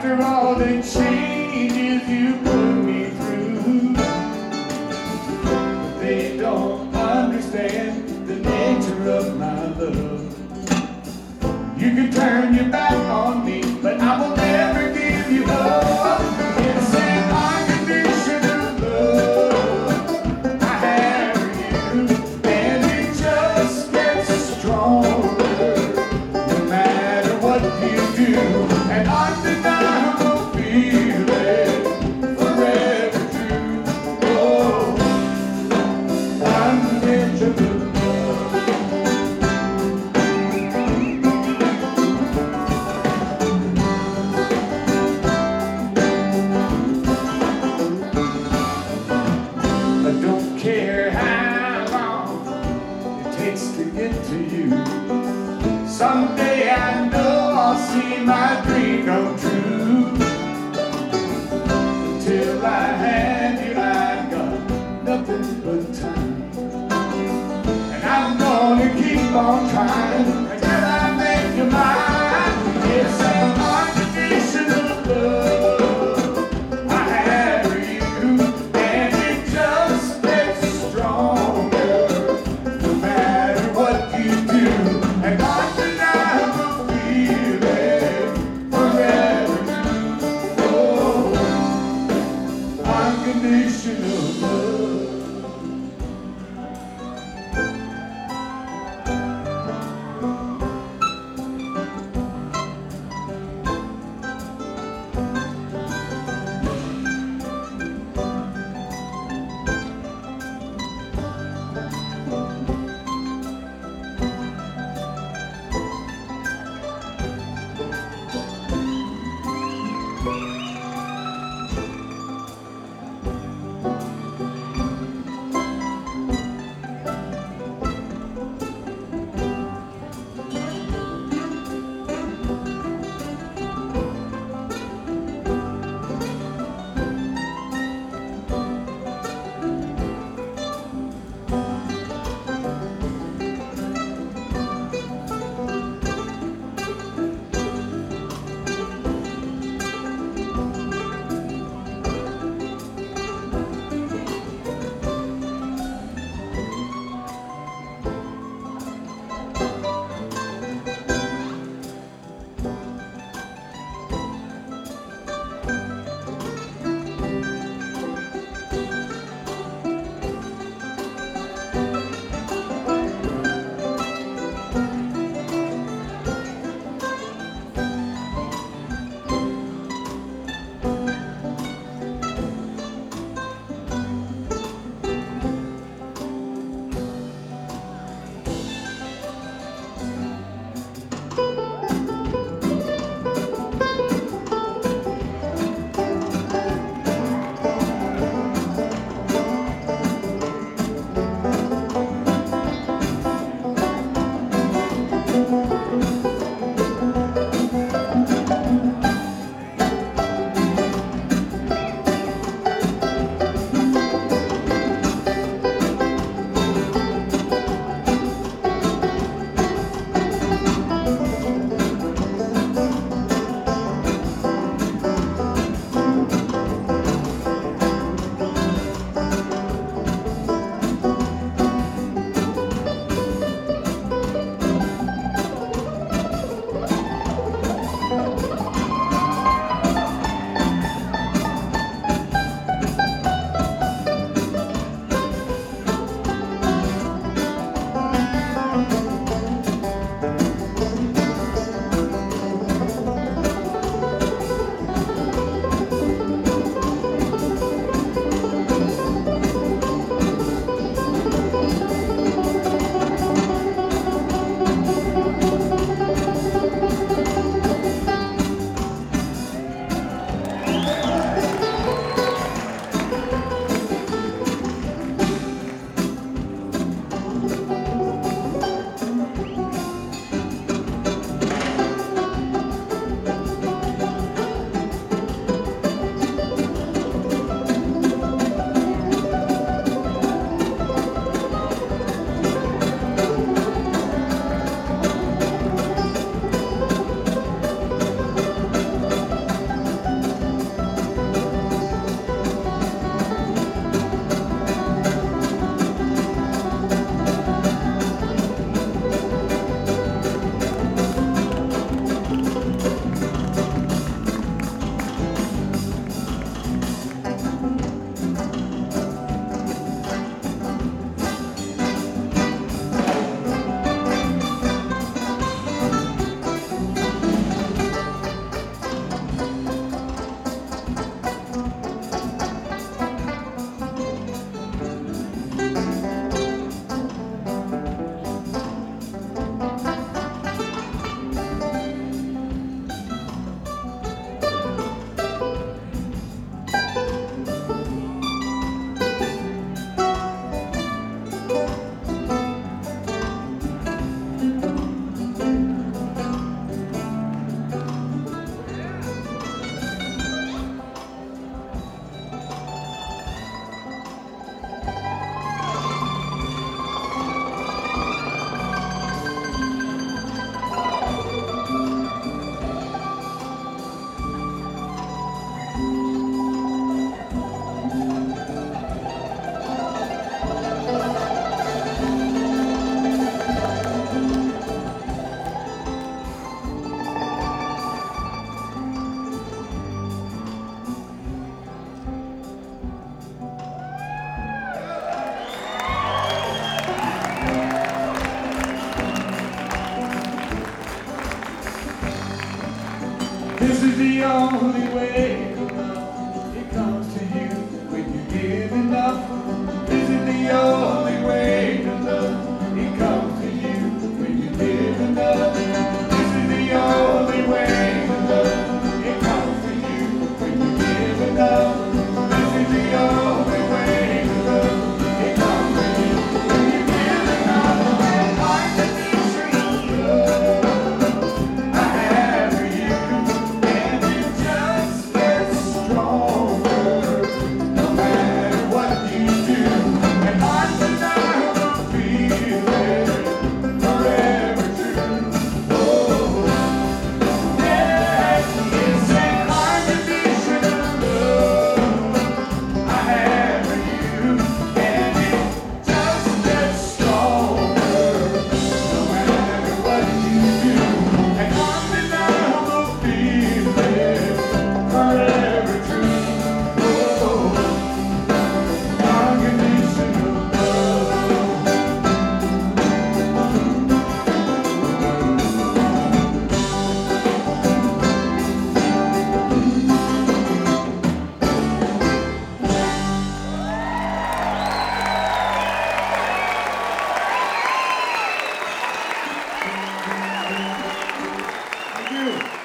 After all the changes you put me through, they don't understand the nature of my love. You can turn your back on me, but I will never give you up. It's an unconditional love I have for you, and it just gets stronger no matter what you do. An undeniable feeling, forever true. Oh, unconditional love. I don't care how long it takes to get to you. Someday I know I'll see my dream come true. Till I have you, I've got nothing but time, and I'm gonna keep on trying until I make you mine. It's an unconditional love I have for you, and it just gets stronger no matter what you do. And undeniable feeling, forever true. Oh, unconditional love. This is the only way to love. It comes to you when you give enough. This is the only way to love. It comes to you when you give enough. This is the only way to love. It comes to you when you give enough. This is the only way to love. It comes to you when you give enough. And unconditional love I have for you, and it just gets stronger no matter what you do. And undeniable feeling forever true. Oh, yes, it's an unconditional love I have for you, and it just gets stronger no matter what you do. And undeniable feeling forever true. Oh, unconditional love. Thank you.